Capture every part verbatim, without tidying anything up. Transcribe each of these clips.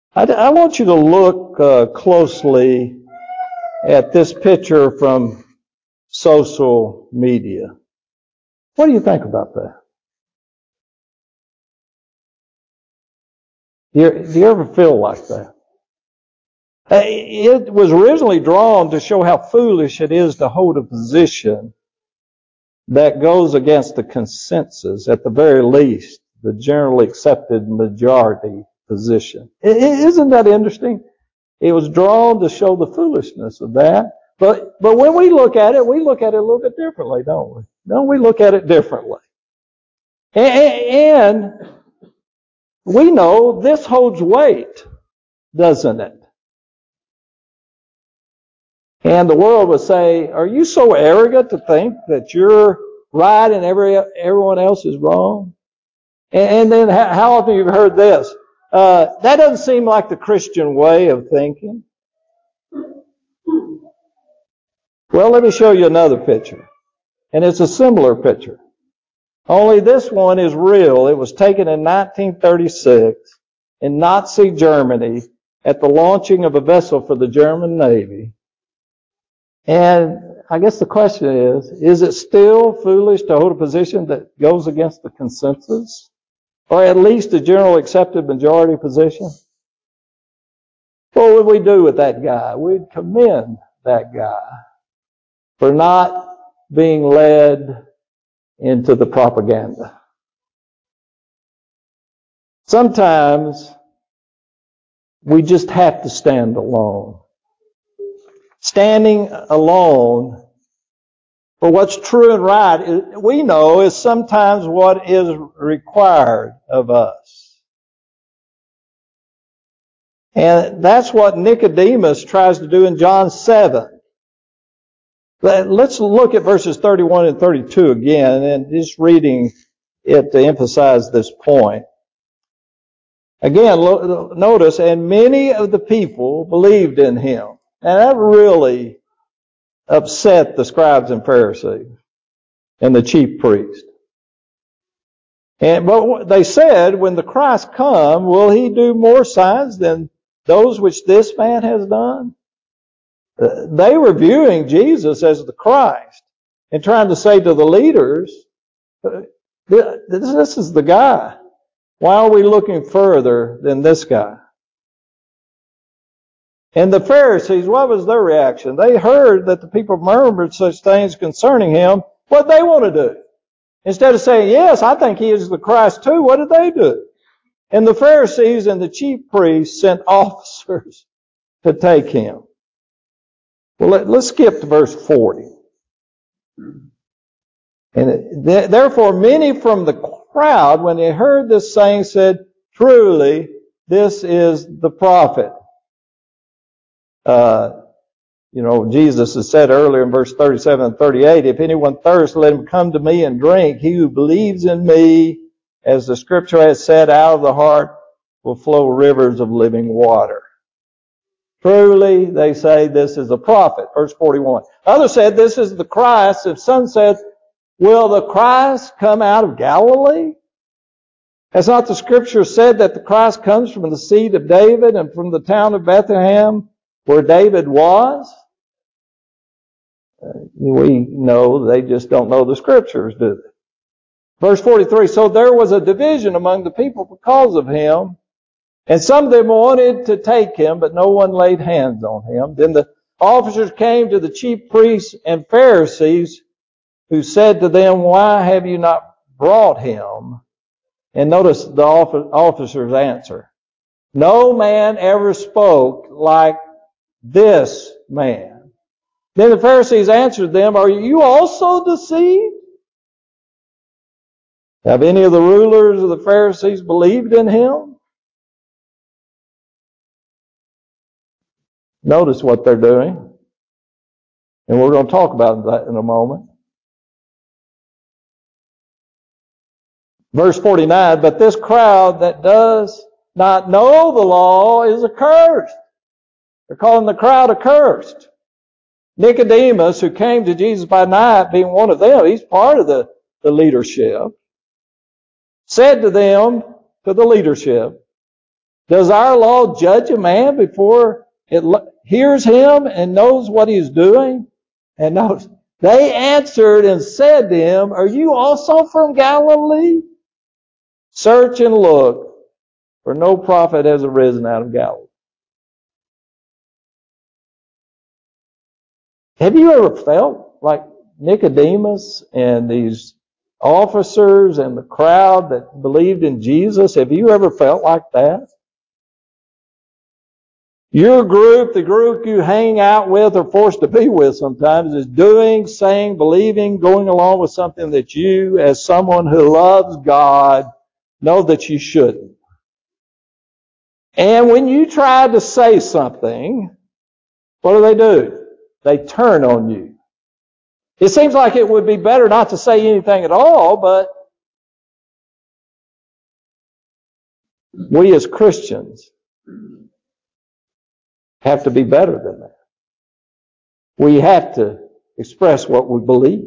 I, I want you to look uh, closely at this picture from social media. What do you think about that? Do you, do you ever feel like that? It was originally drawn to show how foolish it is to hold a position that goes against the consensus, at the very least, the generally accepted majority position. Isn't that interesting? It was drawn to show the foolishness of that. But but when we look at it, we look at it a little bit differently, don't we? Don't we look at it differently? And, and we know this holds weight, doesn't it? And the world would say, are you so arrogant to think that you're right and every, everyone else is wrong? And, and then how often have you heard this? Uh, that doesn't seem like the Christian way of thinking. Well, let me show you another picture. And it's a similar picture. Only this one is real. It was taken in nineteen thirty-six in Nazi Germany at the launching of a vessel for the German Navy. And I guess the question is, is it still foolish to hold a position that goes against the consensus? Or at least a general accepted majority position? What would we do with that guy? We'd commend that guy for not being led into the propaganda. Sometimes we just have to stand alone. Standing alone for what's true and right, we know, is sometimes what is required of us. And that's what Nicodemus tries to do in John seven. Let's look at verses thirty-one and thirty-two again, and just reading it to emphasize this point. Again, notice, and many of the people believed in him. And that really upset the scribes and Pharisees and the chief priest. And but they said, when the Christ come, will he do more signs than those which this man has done? Uh, they were viewing Jesus as the Christ and trying to say to the leaders, this, this is the guy. Why are we looking further than this guy? And the Pharisees, what was their reaction? They heard that the people murmured such things concerning him. What did they want to do? Instead of saying, yes, I think he is the Christ too, what did they do? And the Pharisees and the chief priests sent officers to take him. Well, let, let's skip to verse forty. And it, therefore many from the crowd, when they heard this saying, said, truly, this is the prophet. Uh, you know, Jesus has said earlier in verse thirty-seven and thirty-eight, if anyone thirsts, let him come to me and drink. He who believes in me, as the scripture has said, out of the heart will flow rivers of living water. Truly, they say, this is a prophet. Verse forty-one. Others said, this is the Christ. And some said, will the Christ come out of Galilee? Has not the scripture said that the Christ comes from the seed of David and from the town of Bethlehem, where David was? Uh, we know they just don't know the scriptures, do they? Verse forty-three, so there was a division among the people because of him, and some of them wanted to take him, but no one laid hands on him. Then the officers came to the chief priests and Pharisees, who said to them, why have you not brought him? And notice the officer's answer. No man ever spoke like this man. Then the Pharisees answered them, are you also deceived? Have any of the rulers of the Pharisees believed in him? Notice what they're doing. And we're going to talk about that in a moment. Verse forty-nine, but this crowd that does not know the law is accursed. They're calling the crowd accursed. Nicodemus, who came to Jesus by night, being one of them, he's part of the, the leadership, said to them, to the leadership, Does our law judge a man before it hears him and knows what he's doing? And knows. They answered and said to him, are you also from Galilee? Search and look, for no prophet has arisen out of Galilee. Have you ever felt like Nicodemus and these officers and the crowd that believed in Jesus? Have you ever felt like that? Your group, the group you hang out with or forced to be with sometimes, is doing, saying, believing, going along with something that you, as someone who loves God, know that you shouldn't. And when you try to say something, what do they do? They turn on you. It seems like it would be better not to say anything at all, but we as Christians have to be better than that. We have to express what we believe.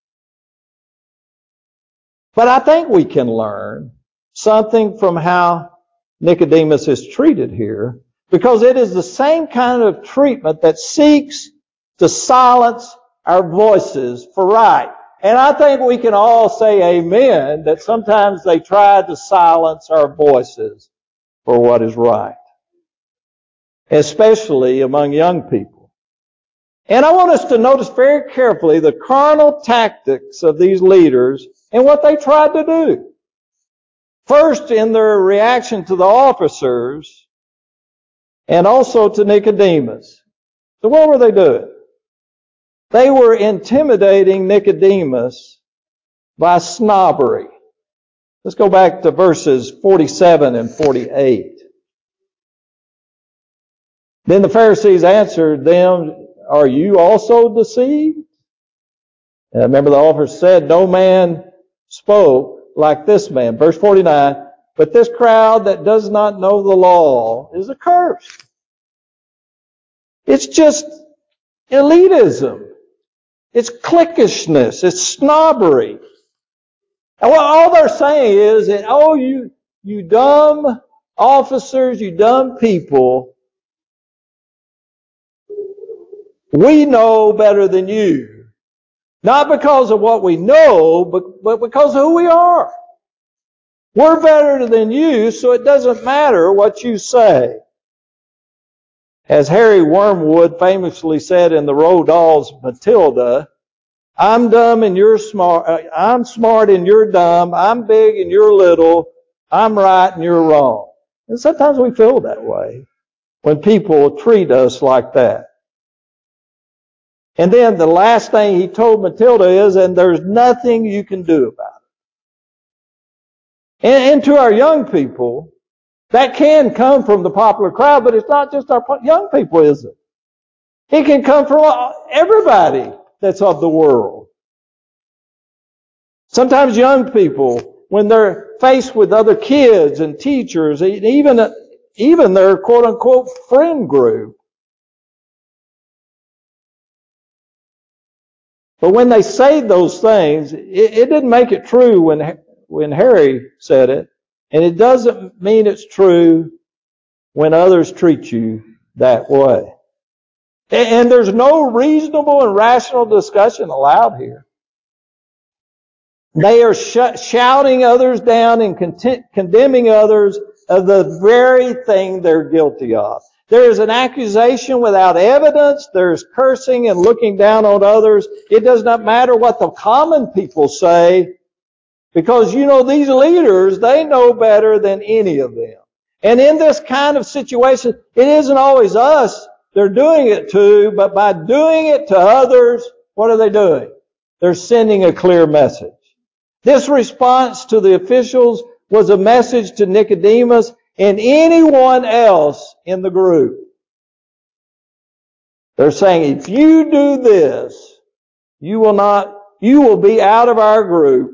But I think we can learn something from how Nicodemus is treated here, because it is the same kind of treatment that seeks to silence our voices for right. And I think we can all say amen that sometimes they try to silence our voices for what is right, especially among young people. And I want us to notice very carefully the carnal tactics of these leaders and what they tried to do. First, in their reaction to the officers and also to Nicodemus. So what were they doing? They were intimidating Nicodemus by snobbery. Let's go back to verses forty-seven and forty-eight. Then the Pharisees answered them, are you also deceived? And remember the officer said, no man spoke like this man. Verse forty-nine, but this crowd that does not know the law is accursed. It's just elitism. It's cliquishness. It's snobbery. And what all they're saying is that, oh, you, you dumb officers, you dumb people, we know better than you. Not because of what we know, but, but because of who we are. We're better than you, so it doesn't matter what you say. As Harry Wormwood famously said in the Roald Dahl's Matilda, I'm dumb and you're smart, uh, I'm smart and you're dumb, I'm big and you're little, I'm right and you're wrong. And sometimes we feel that way when people treat us like that. And then the last thing he told Matilda is, and there's nothing you can do about it. And, and to our young people, that can come from the popular crowd, but it's not just our young people, is it? It can come from everybody that's of the world. Sometimes young people, when they're faced with other kids and teachers, even, even their quote-unquote friend group, but when they say those things, it, it didn't make it true when, when Harry said it, and it doesn't mean it's true when others treat you that way. And, and there's no reasonable and rational discussion allowed here. They are sh- shouting others down and con- condemning others of the very thing they're guilty of. There is an accusation without evidence. There's cursing and looking down on others. It does not matter what the common people say, because you know these leaders, they know better than any of them. And in this kind of situation, it isn't always us they're doing it to, but by doing it to others, what are they doing? They're sending a clear message. This response to the officials was a message to Nicodemus and anyone else in the group. They're saying, if you do this, you will not, you will be out of our group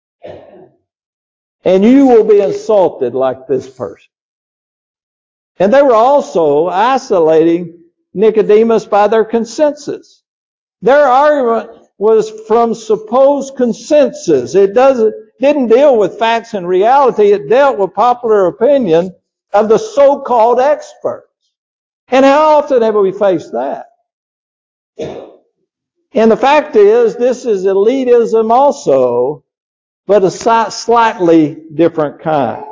and you will be insulted like this person. And they were also isolating Nicodemus by their consensus. Their argument was from supposed consensus. It doesn't, didn't deal with facts and reality. It dealt with popular opinion of the so-called experts. And how often have we faced that? And the fact is, this is elitism also, but a slightly different kind.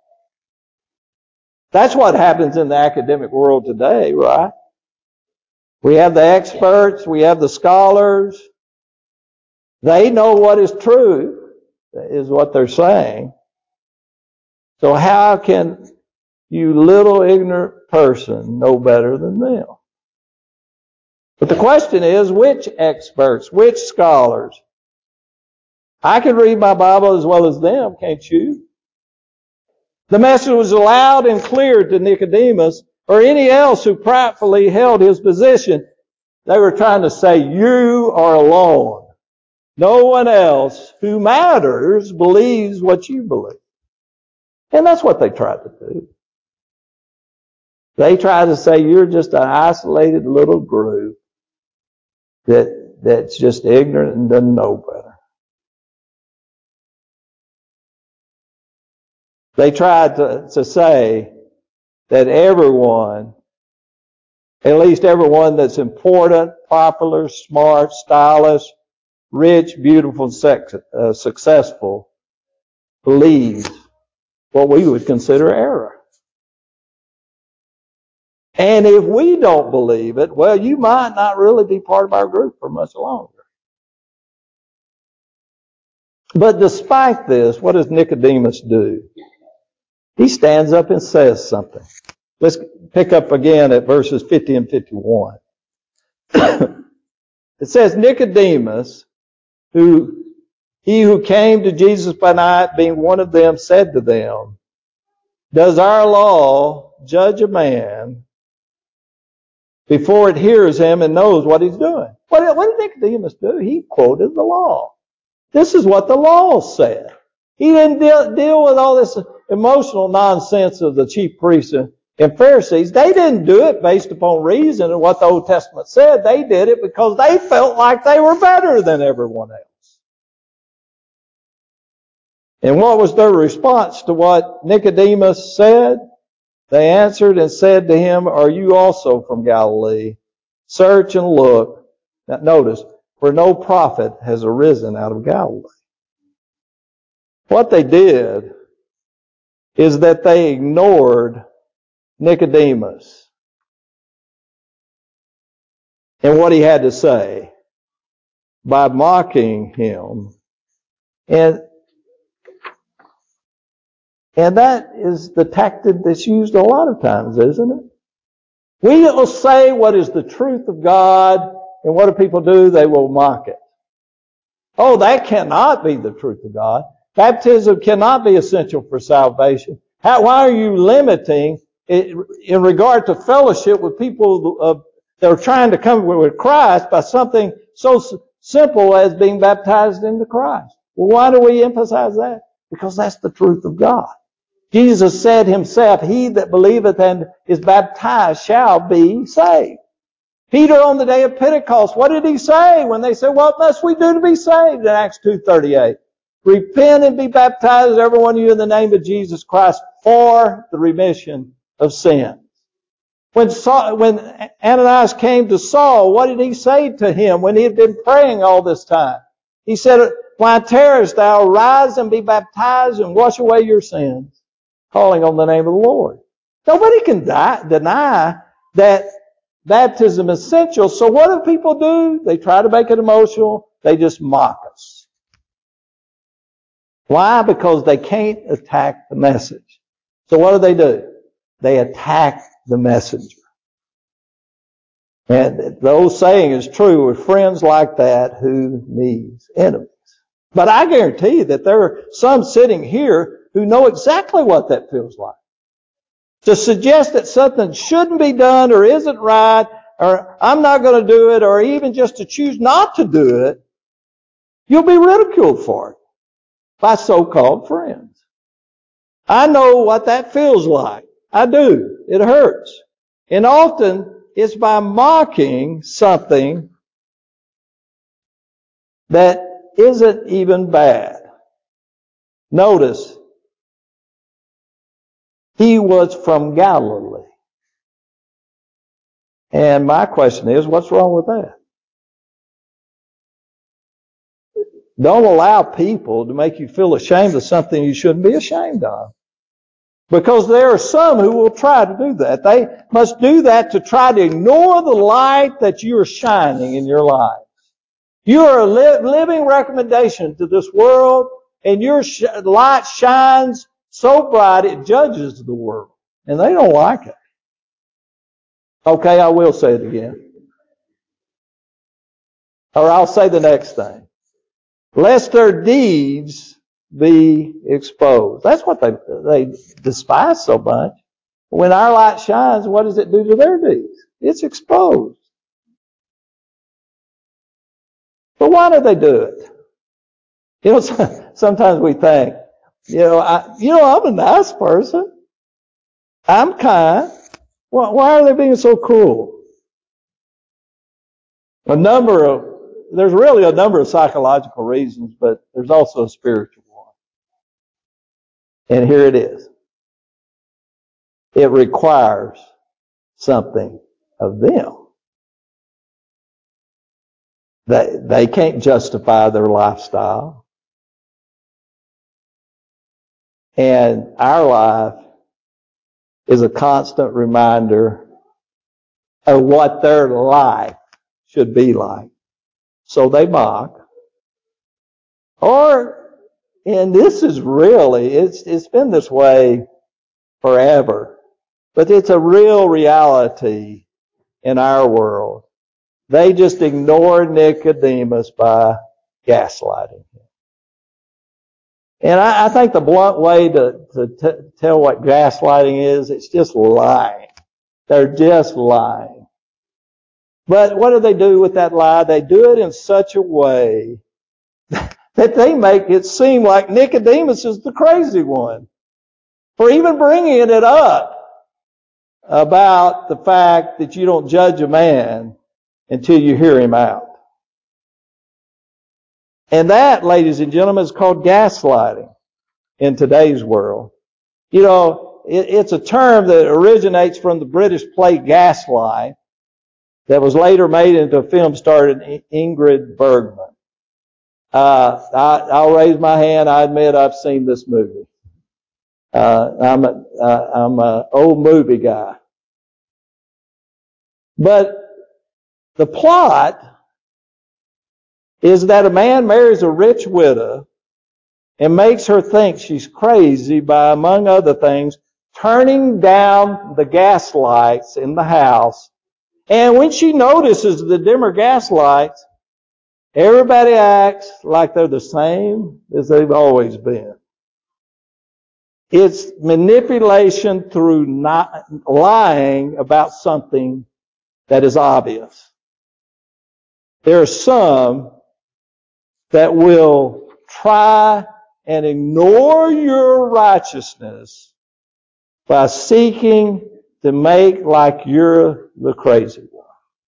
That's what happens in the academic world today, right? We have the experts, we have the scholars. They know what is true, is what they're saying. So how can you little ignorant person know better than them? But the question is, which experts, which scholars? I can read my Bible as well as them, can't you? The message was loud and clear to Nicodemus or any else who pridefully held his position. They were trying to say, you are alone. No one else who matters believes what you believe. And that's what they tried to do. They tried to say you're just an isolated little group that that's just ignorant and doesn't know better. They tried to, to say that everyone, at least everyone that's important, popular, smart, stylish, rich, beautiful, sex, uh, successful, believes what we would consider error. And if we don't believe it, well, you might not really be part of our group for much longer. But despite this, what does Nicodemus do? He stands up and says something. Let's pick up again at verses fifty and fifty-one. It says, Nicodemus, who he who came to Jesus by night, being one of them, said to them, does our law judge a man before it hears him and knows what he's doing? What, what did Nicodemus do? He quoted the law. This is what the law said. He didn't deal, deal with all this emotional nonsense of the chief priests and, and Pharisees. They didn't do it based upon reason and what the Old Testament said. They did it because they felt like they were better than everyone else. And what was their response to what Nicodemus said? They answered and said to him, are you also from Galilee? Search and look. Now notice, for no prophet has arisen out of Galilee. What they did is that they ignored Nicodemus and what he had to say by mocking him. And, and that is the tactic that's used a lot of times, isn't it? We will say what is the truth of God, and what do people do? They will mock it. Oh, that cannot be the truth of God. Baptism cannot be essential for salvation. How, why are you limiting it in regard to fellowship with people uh, that are trying to come with Christ by something so s- simple as being baptized into Christ? Well, why do we emphasize that? Because that's the truth of God. Jesus said himself, he that believeth and is baptized shall be saved. Peter on the day of Pentecost, what did he say when they said, what must we do to be saved? In Acts two thirty-eight. Repent and be baptized, every one of you, in the name of Jesus Christ for the remission of sins. When Saul, when Ananias came to Saul, what did he say to him when he had been praying all this time? He said, why tarriest thou? Rise and be baptized and wash away your sins, calling on the name of the Lord. Nobody can die, deny that baptism is essential. So what do people do? They try to make it emotional. They just mock us. Why? Because they can't attack the message. So what do they do? They attack the messenger. And the old saying is true with friends like that, who needs enemies. But I guarantee you that there are some sitting here who know exactly what that feels like. To suggest that something shouldn't be done or isn't right, or I'm not going to do it, or even just to choose not to do it, you'll be ridiculed for it by so-called friends. I know what that feels like. I do. It hurts. And often it's by mocking something that isn't even bad. Notice, He was from Galilee. And my question is, what's wrong with that? Don't allow people to make you feel ashamed of something you shouldn't be ashamed of. Because there are some who will try to do that. They must do that to try to ignore the light that you are shining in your life. You are a li- living recommendation to this world, and your sh- light shines so bright it judges the world. And they don't like it. Okay, I will say it again. Or I'll say the next thing. Lest their deeds be exposed. That's what they, they despise so much. When our light shines, what does it do to their deeds? It's exposed. But why do they do it? You know, sometimes we think, you know, I, you know, I'm a nice person. I'm kind. Why, why are they being so cruel? A number of, there's really a number of psychological reasons, but there's also a spiritual one. And here it is. It requires something of them. They, they can't justify their lifestyle. And our life is a constant reminder of what their life should be like. So they mock. Or, and this is really, it's, it's been this way forever. But it's a real reality in our world. They just ignore Nicodemus by gaslighting him. And I, I think the blunt way to, to t- tell what gaslighting is, it's just lying. They're just lying. But what do they do with that lie? They do it in such a way that they make it seem like Nicodemus is the crazy one for even bringing it up about the fact that you don't judge a man until you hear him out. And that, ladies and gentlemen, is called gaslighting in today's world. You know, it, it's a term that originates from the British play Gaslight that was later made into a film starring Ingrid Bergman. Uh, I, I'll raise my hand. I admit I've seen this movie. Uh, I'm a, uh, I'm a old movie guy. But the plot is that a man marries a rich widow and makes her think she's crazy by, among other things, turning down the gas lights in the house. And when she notices the dimmer gas lights, everybody acts like they're the same as they've always been. It's manipulation through not lying about something that is obvious. There are some that will try and ignore your righteousness by seeking to make like you're the crazy one.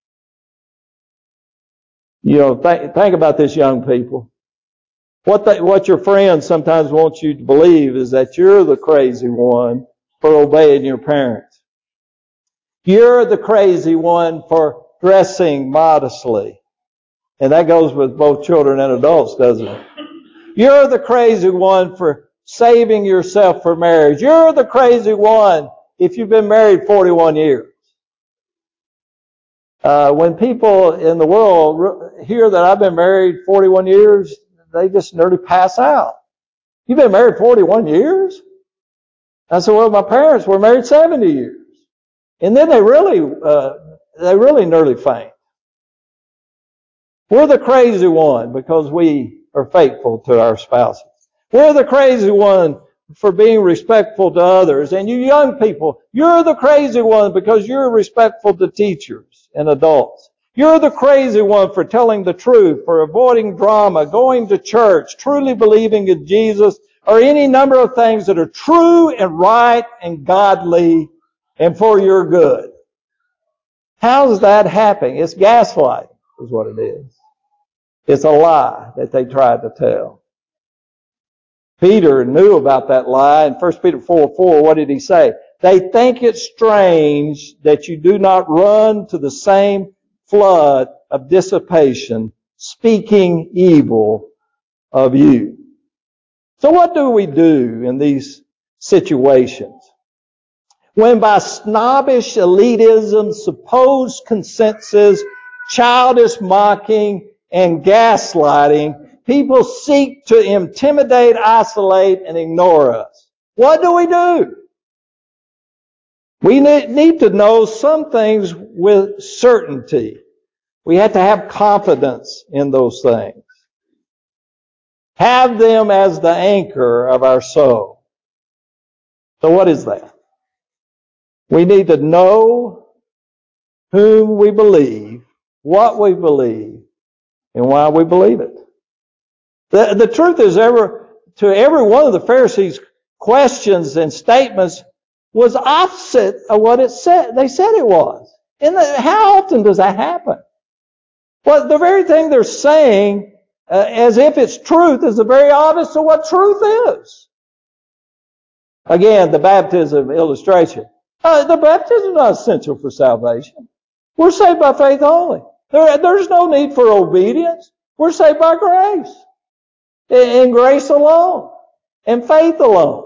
You know, think, think about this, young people. What they, what your friends sometimes want you to believe is that you're the crazy one for obeying your parents. You're the crazy one for dressing modestly. And that goes with both children and adults, doesn't it? You're the crazy one for saving yourself for marriage. You're the crazy one if you've been married forty-one years. Uh, when people in the world hear that I've been married forty-one years, they just nearly pass out. You've been married forty-one years? I said, well, my parents were married seventy years. And then they really, uh, they really nearly faint. We're the crazy one because we are faithful to our spouses. We're the crazy one for being respectful to others. And you young people, you're the crazy one because you're respectful to teachers and adults. You're the crazy one for telling the truth, for avoiding drama, going to church, truly believing in Jesus, or any number of things that are true and right and godly and for your good. How does that happen? It's gaslighting is what it is. It's a lie that they tried to tell. Peter knew about that lie. In First Peter four four, what did he say? They think it strange that you do not run to the same flood of dissipation, speaking evil of you. So what do we do in these situations? When by snobbish elitism, supposed consensus, childish mocking, and gaslighting, people seek to intimidate, isolate, and ignore us. What do we do? We need to know some things with certainty. We have to have confidence in those things. Have them as the anchor of our soul. So what is that? We need to know whom we believe, what we believe, and why we believe it. The, the truth is, ever, to every one of the Pharisees' questions and statements was opposite of what it said. They said it was. And the, how often does that happen? Well, the very thing they're saying, uh, as if it's truth, is the very opposite of what truth is. Again, the baptism illustration. Uh, the baptism is not essential for salvation. We're saved by faith only. There, there's no need for obedience. We're saved by grace. In, in grace alone. And faith alone.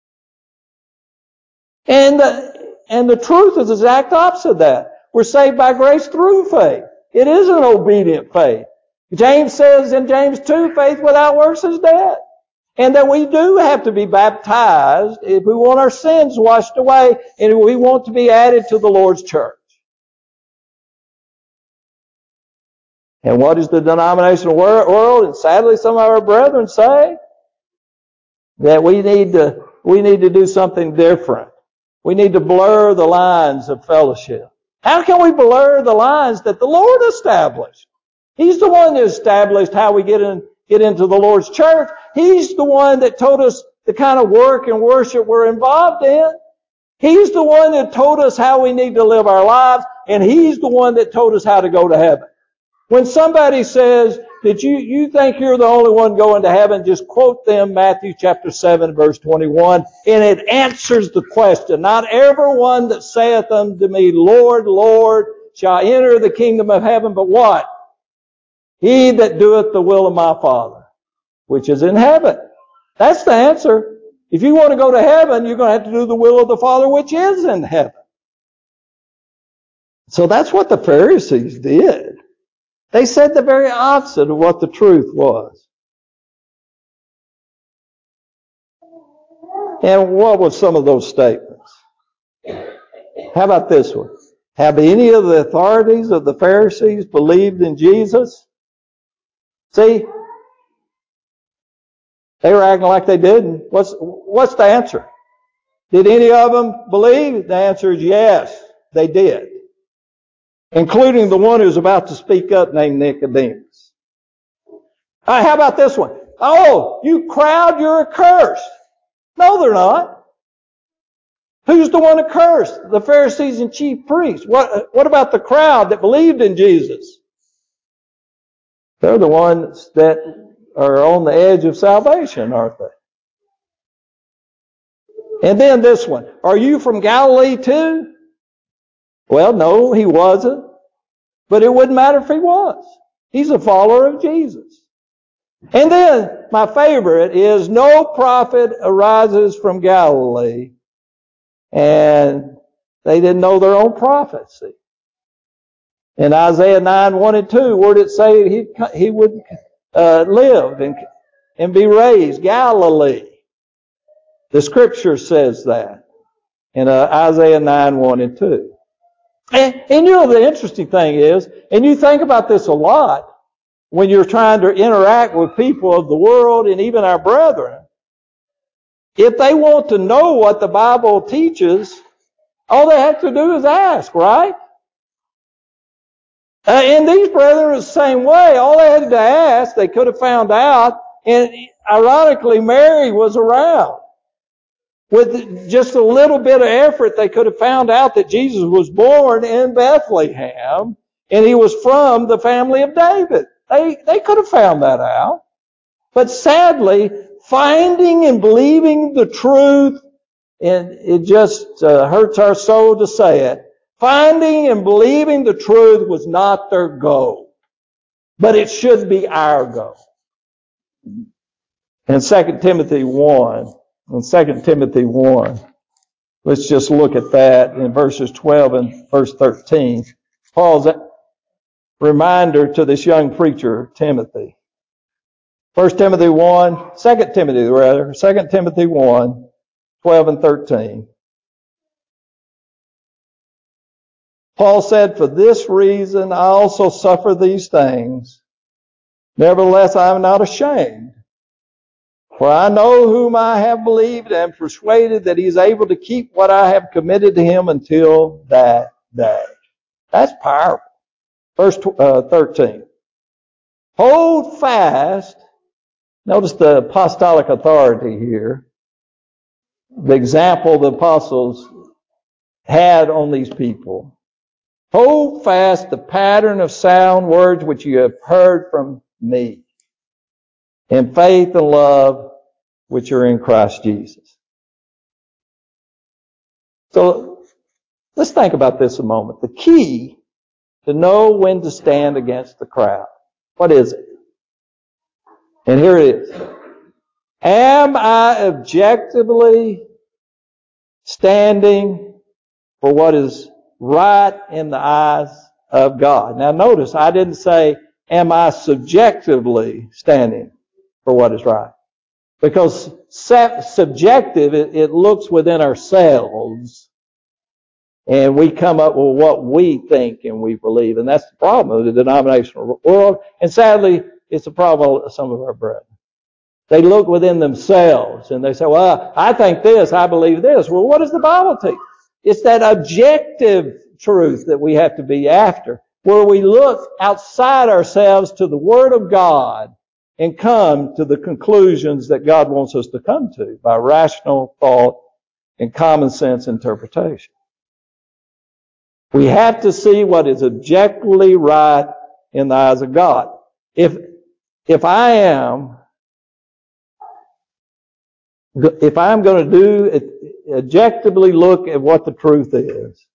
And the, and the truth is the exact opposite of that. We're saved by grace through faith. It is an obedient faith. James says in James two, faith without works is dead. And that we do have to be baptized if we want our sins washed away and if we want to be added to the Lord's church. And what does the denominational world, and sadly some of our brethren, say? That we need to, we need to do something different. We need to blur the lines of fellowship. How can we blur the lines that the Lord established? He's the one that established how we get in, get into the Lord's church. He's the one that told us the kind of work and worship we're involved in. He's the one that told us how we need to live our lives, and He's the one that told us how to go to heaven. When somebody says that you, you think you're the only one going to heaven, just quote them Matthew chapter seven, verse twenty-one, and it answers the question. Not every one that saith unto me, Lord, Lord, shall enter the kingdom of heaven, but what? He that doeth the will of my Father, which is in heaven. That's the answer. If you want to go to heaven, you're going to have to do the will of the Father, which is in heaven. So that's what the Pharisees did. They said the very opposite of what the truth was. And what were some of those statements? How about this one? Have any of the authorities of the Pharisees believed in Jesus? See, they were acting like they didn't. What's, what's the answer? Did any of them believe? The answer is yes, they did. Including the one who's about to speak up named Nicodemus. All right, how about this one? Oh, you crowd, you're accursed. No, they're not. Who's the one accursed? The Pharisees and chief priests. What, what about the crowd that believed in Jesus? They're the ones that are on the edge of salvation, aren't they? And then this one. Are you from Galilee too? Well, no, he wasn't. But it wouldn't matter if he was. He's a follower of Jesus. And then, my favorite is, no prophet arises from Galilee. And they didn't know their own prophecy. In Isaiah nine, one and two, where did it say he, he would uh, live and, and be raised? Galilee. The scripture says that in uh, Isaiah nine, one and two. And, and you know, the interesting thing is, and you think about this a lot when you're trying to interact with people of the world and even our brethren, if they want to know what the Bible teaches, all they have to do is ask, right? Uh, and these brethren are the same way. All they had to ask, they could have found out. And ironically, Mary was around. With just a little bit of effort, they could have found out that Jesus was born in Bethlehem and he was from the family of David. They, they could have found that out. But sadly, finding and believing the truth, and it just uh, hurts our soul to say it, finding and believing the truth was not their goal. But it should be our goal. In Second Timothy one, in Second Timothy one, let's just look at that in verses twelve and verse thirteen. Paul's reminder to this young preacher, Timothy. First Timothy one, Second Timothy rather, Second Timothy one, twelve and thirteen. Paul said, "For this reason I also suffer these things. Nevertheless I am not ashamed. For I know whom I have believed and am persuaded that he is able to keep what I have committed to him until that day." That's powerful. Verse uh, thirteen. Hold fast. Notice the apostolic authority here. The example the apostles had on these people. Hold fast the pattern of sound words which you have heard from me, in faith and love which are in Christ Jesus. So let's think about this a moment. The key to know when to stand against the crowd. What is it? And here it is. Am I objectively standing for what is right in the eyes of God? Now notice, I didn't say, am I subjectively standing for what is right? Because subjective, it, it looks within ourselves, and we come up with what we think and we believe. And that's the problem of the denominational world. And sadly, it's the problem of some of our brethren. They look within themselves and they say, well, I think this, I believe this. Well, what does the Bible teach? It's that objective truth that we have to be after, where we look outside ourselves to the Word of God and come to the conclusions that God wants us to come to by rational thought and common sense interpretation. We have to see what is objectively right in the eyes of God. If, if I am If I'm going to do it, objectively look at what the truth is,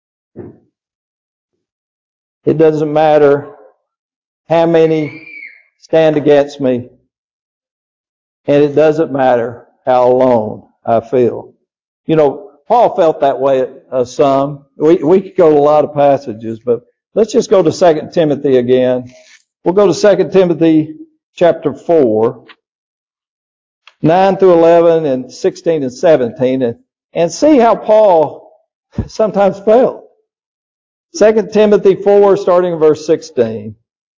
it doesn't matter how many stand against me, and it doesn't matter how alone I feel. You know, Paul felt that way uh, some. We, we could go to a lot of passages, but let's just go to Second Timothy again. We'll go to Second Timothy chapter four. nine through eleven and sixteen and seventeen, and, and see how Paul sometimes felt. Second Timothy four, starting in verse sixteen.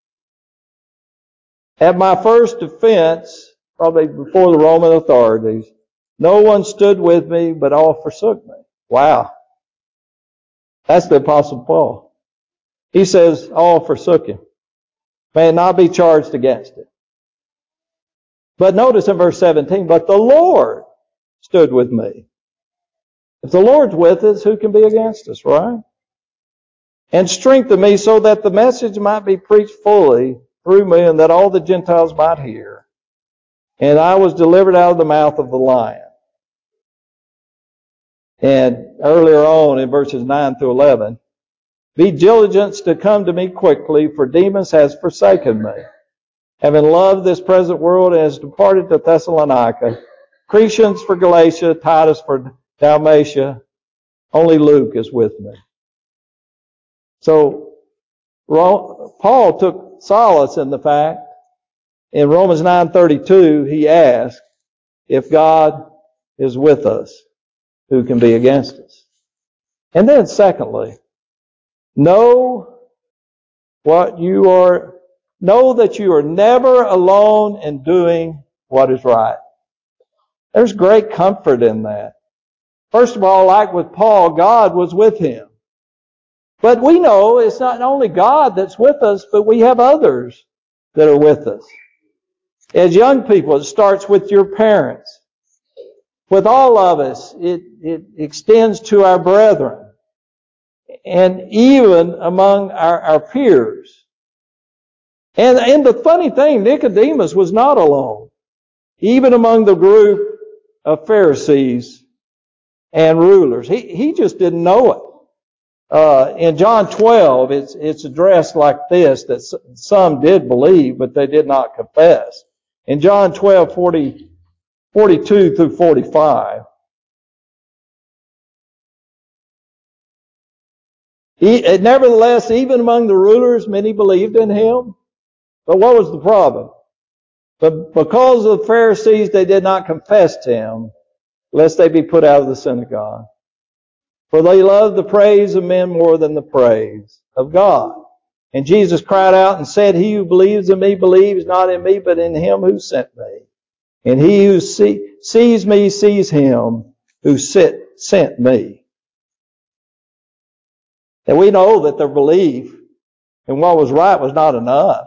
At my first defense, probably before the Roman authorities, no one stood with me, but all forsook me. Wow. That's the Apostle Paul. He says, all forsook him. May not be charged against it. But notice in verse seventeen, but the Lord stood with me. If the Lord's with us, who can be against us, right? And strengthened me so that the message might be preached fully through me and that all the Gentiles might hear. And I was delivered out of the mouth of the lion. And earlier on in verses nine through eleven, be diligent to come to me quickly, for Demas has forsaken me, having loved this present world, and has departed to Thessalonica. Crescens for Galatia, Titus for Dalmatia. Only Luke is with me. So Paul took solace in the fact, in Romans nine thirty-two, he asked, if God is with us, who can be against us? And then secondly, know what you are, know that you are never alone in doing what is right. There's great comfort in that. First of all, like with Paul, God was with him. But we know it's not only God that's with us, but we have others that are with us. As young people, it starts with your parents. With all of us, it, it extends to our brethren. And even among our, our peers. And, and the funny thing, Nicodemus was not alone. even among the group of Pharisees and rulers. He, he just didn't know it. Uh, in John twelve, it's, it's addressed like this, that some did believe, but they did not confess. In John twelve, forty, forty-two through forty-five, he, nevertheless, even among the rulers, many believed in him. But what was the problem? But because of the Pharisees, they did not confess to him, lest they be put out of the synagogue. For they loved the praise of men more than the praise of God. And Jesus cried out and said, He who believes in me believes not in me, but in him who sent me. And he who see, sees me sees him who sit, sent me. And we know that their belief in what was right was not enough.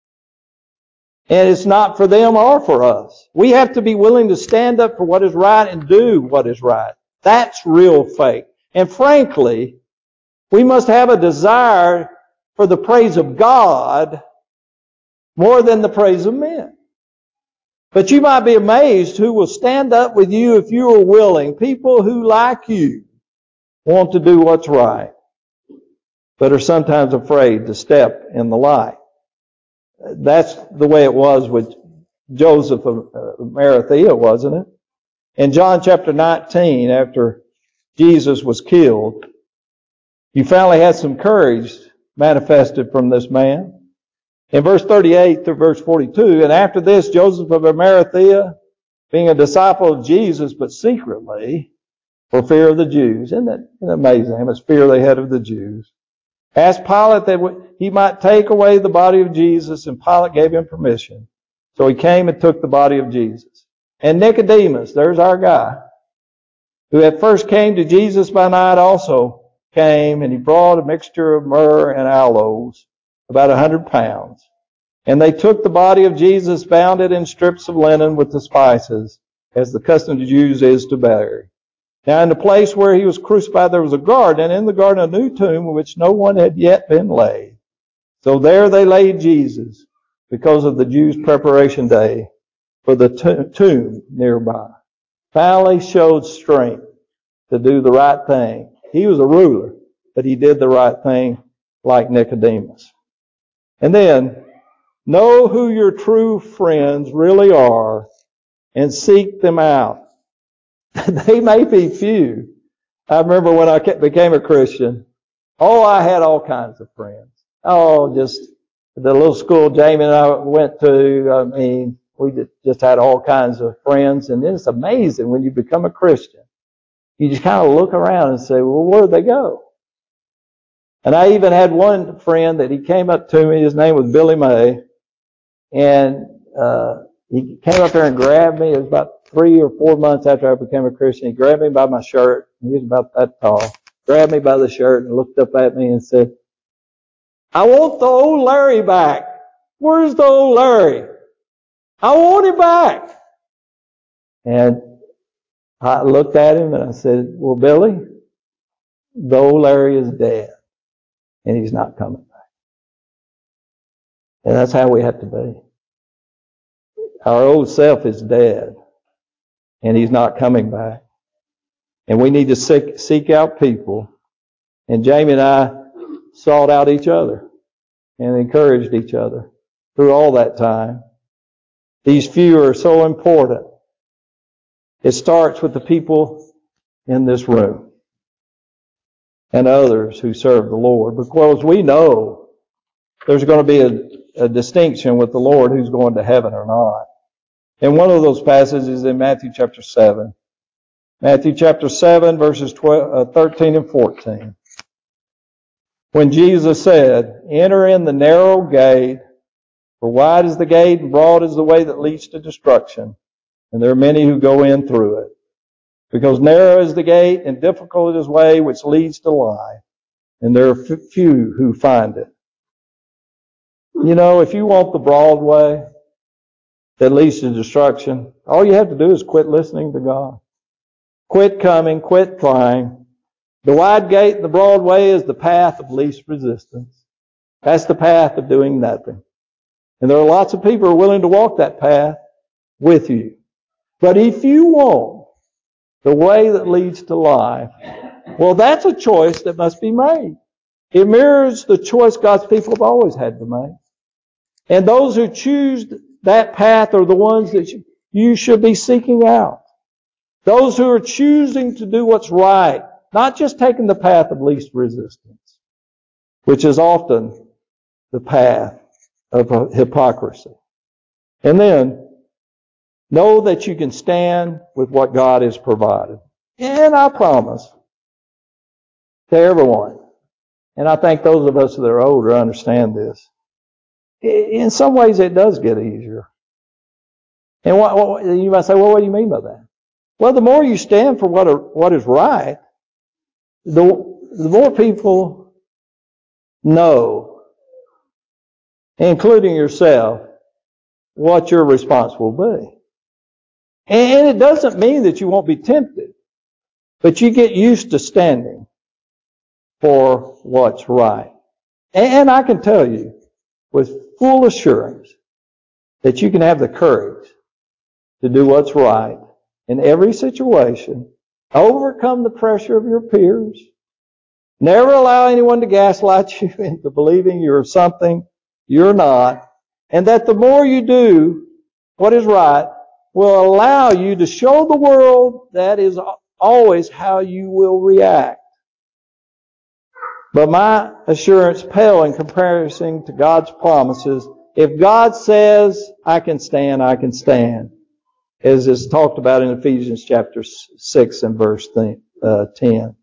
And it's not for them or for us. We have to be willing to stand up for what is right and do what is right. That's real faith. And frankly, we must have a desire for the praise of God more than the praise of men. But you might be amazed who will stand up with you if you are willing. People who, like you, want to do what's right, but are sometimes afraid to step in the light. That's the way it was with Joseph of Arimathea, wasn't it? In John chapter nineteen, after Jesus was killed, you finally had some courage manifested from this man. In verse thirty-eight through verse forty-two, and after this, Joseph of Arimathea, being a disciple of Jesus, but secretly, for fear of the Jews. Isn't that, isn't that amazing how much fear they had of the Jews? Asked Pilate that he might take away the body of Jesus, and Pilate gave him permission. So he came and took the body of Jesus. And Nicodemus, there's our guy, who at first came to Jesus by night also came, and he brought a mixture of myrrh and aloes, about a hundred pounds. And they took the body of Jesus, bound it in strips of linen with the spices, as the custom of the Jews is to bury. Now in the place where he was crucified there was a garden, and in the garden a new tomb in which no one had yet been laid. So there they laid Jesus, because of the Jews' preparation day for the tomb nearby. Finally showed strength to do the right thing. He was a ruler, but he did the right thing like Nicodemus. And then, know who your true friends really are and seek them out. They may be few. I remember when I became a Christian, oh, I had all kinds of friends. Oh, just the little school Jamie and I went to, I mean, we just had all kinds of friends. And it's amazing when you become a Christian. You just kind of look around and say, well, where'd they go? And I even had one friend that he came up to me. His name was Billy May. And uh he came up there and grabbed me. It was about three or four months after I became a Christian. He grabbed me by my shirt. He was about that tall. Grabbed me by the shirt and looked up at me and said, I want the old Larry back. Where's the old Larry? I want him back. And I looked at him and I said, well, Billy, the old Larry is dead and he's not coming back. And that's how we have to be. Our old self is dead and he's not coming back. And we need to seek, seek out people. And Jamie and I sought out each other and encouraged each other through all that time. These few are so important. It starts with the people in this room and others who serve the Lord, because we know there's going to be a, a distinction with the Lord who's going to heaven or not. And one of those passages is in Matthew chapter seven. Matthew chapter seven, verses twelve, uh, thirteen and fourteen. When Jesus said, enter in the narrow gate, for wide is the gate and broad is the way that leads to destruction, and there are many who go in through it. Because narrow is the gate and difficult is the way which leads to life, and there are few who find it. You know, if you want the broad way that leads to destruction, all you have to do is quit listening to God. Quit coming, quit trying. The wide gate and the broad way is the path of least resistance. That's the path of doing nothing. And there are lots of people who are willing to walk that path with you. But if you want the way that leads to life, well, that's a choice that must be made. It mirrors the choice God's people have always had to make. And those who choose that path are the ones that you should be seeking out. Those who are choosing to do what's right, not just taking the path of least resistance, which is often the path of hypocrisy. And then, know that you can stand with what God has provided. And I promise to everyone, and I think those of us that are older understand this, in some ways it does get easier. And what, what, you might say, well, what do you mean by that? Well, the more you stand for what, are, what is right, the, the more people know, including yourself, what your response will be. And it doesn't mean that you won't be tempted, but you get used to standing for what's right. And I can tell you with full assurance that you can have the courage to do what's right in every situation, overcome the pressure of your peers, never allow anyone to gaslight you into believing you're something you're not, and that the more you do what is right will allow you to show the world that is always how you will react. But my assurance pale in comparison to God's promises. If God says, I can stand, I can stand. As is talked about in Ephesians chapter six and verse ten.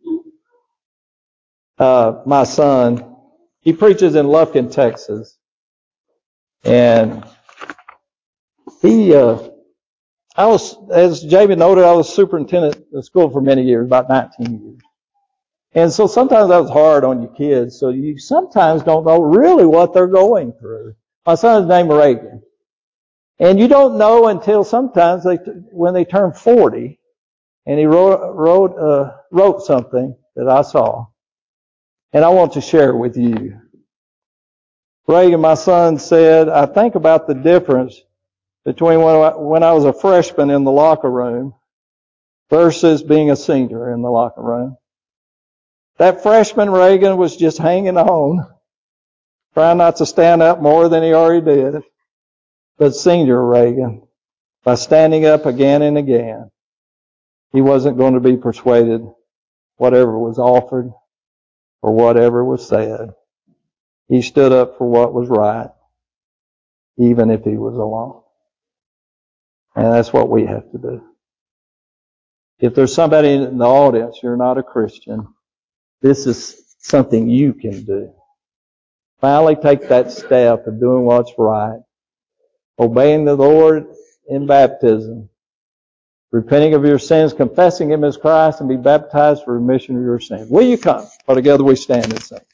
Uh, my son, he preaches in Lufkin, Texas. And he, uh, I was, as Jamie noted, I was superintendent of school for many years, about nineteen years. And so sometimes that was hard on your kids, so you sometimes don't know really what they're going through. My son's named Reagan. And you don't know until sometimes they, when they turn forty, and he wrote, wrote, uh, wrote something that I saw. And I want to share with you. Reagan, my son, said, I think about the difference between when I, when I was a freshman in the locker room versus being a senior in the locker room. That freshman Reagan was just hanging on, trying not to stand up more than he already did. But senior Reagan, by standing up again and again, he wasn't going to be persuaded whatever was offered or whatever was said. He stood up for what was right, even if he was alone. And that's what we have to do. If there's somebody in the audience, you're not a Christian, this is something you can do. Finally take that step of doing what's right, obeying the Lord in baptism, repenting of your sins, confessing Him as Christ, and be baptized for remission of your sins. Will you come? For together we stand and sing.